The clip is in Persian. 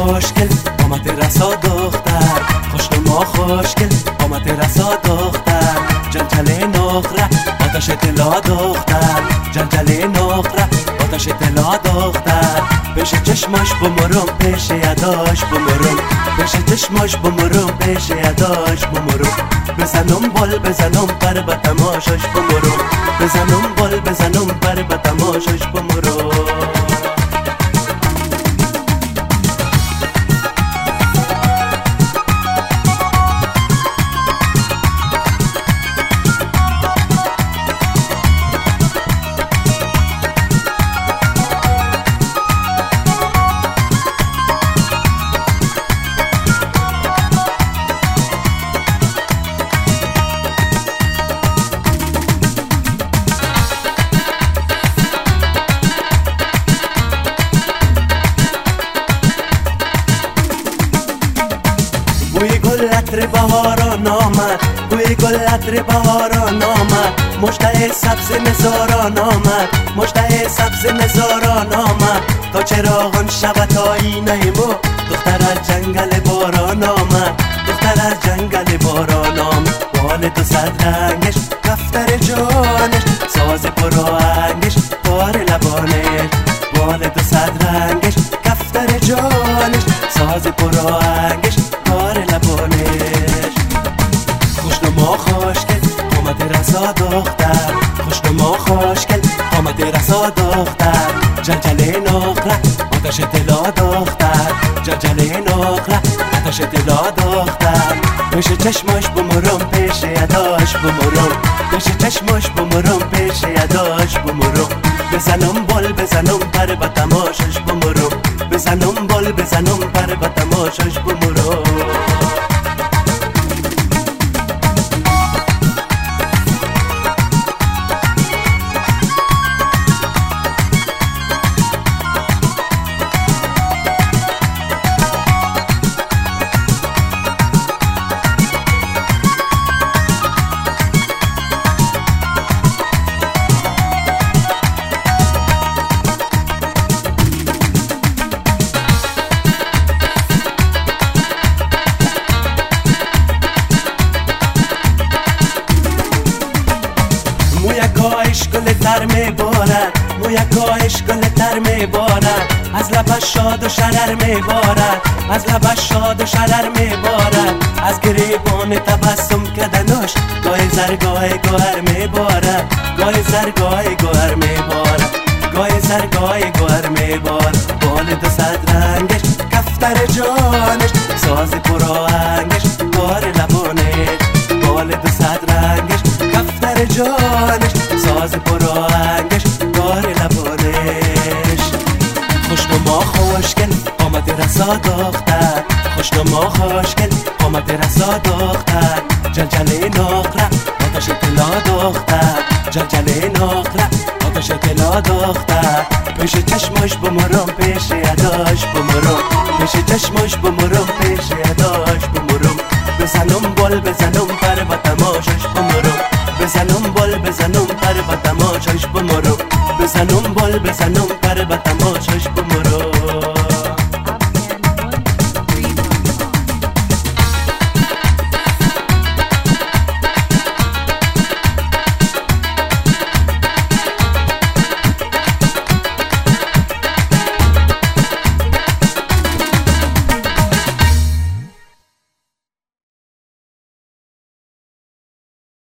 خوشگل آمد رسا دختر، خوشنما خوشگل آمد رسا دختر، جلجله نقره آتش طلا دختر، جلجله نقره آتش طلا دختر. پیش چشماش بمرم پیش یداش بمرم، پیش چشماش بمرم پیش یداش بمرم، بزنم بال بزنم پر به تماشاش بمرم، بزنم بال بزنم پر به تماشاش بمرم. بوی گل عطر بهاران آمد، بوی گل عطر بهاران آمد، مشتاق سبز نزاران آمد، مشتاق سبز نزاران آمد. تا چراغان شب آینه ما دختر از جنگل باران آمد، دختر از جنگل باران آمد. بال دو صد رنگش دفتر جانش ساز پرآهنگش کار لبانش، بال دو صد رنگش دفتر جانش ساز پرآهنگش کار لبانش. خوشنما خوشگل آمد رسا دختر، خوشنما خوشگل آمد رسا دختر، جلجله نقره آتش طلا دختر، جلجله نقره آتش طلا دختر. پیش چشماش بمرم پیش یداش بمرم، پیش چشماش بمرم پیش یداش بمرم، بزنم بال بزنم پر به تماشاش بمرم، بزنم بال بزنم پر به تماشاش بمرم. مویکایش گل تر میبارد، مویکایش گل تر میبارد، از لبش شاد و شرر میبارد، از لبش شاد و شرر میبارد. از گریبان تبسم کردنش گاه زر گاه گوهر میبارد، گاه زر گاه گوهر میبارد، گاه زر گاه گوهر میبارد. بال دو صد رنگش کفتر جانش ساز پرآهنگش کار لبانش، بال دو صد رنگش کفتر جانش ساز پرآهنگش کار لبانش. خوشنما خوشگل آمد رسا دختر، خوشنما خوشگل آمد رسا دختر، جلجله نقره آتش طلا دختر، جلجله نقره آتش طلا دختر. پیش چشماش بمرم پیش یداش بمرم، پیش چشماش بمرم پیش یداش بمرم، بزنم بال بزنم پر به تماشاش بمرم، بزنم بال بزنم پر به تماشاش بمرم، بزنم بال بزنم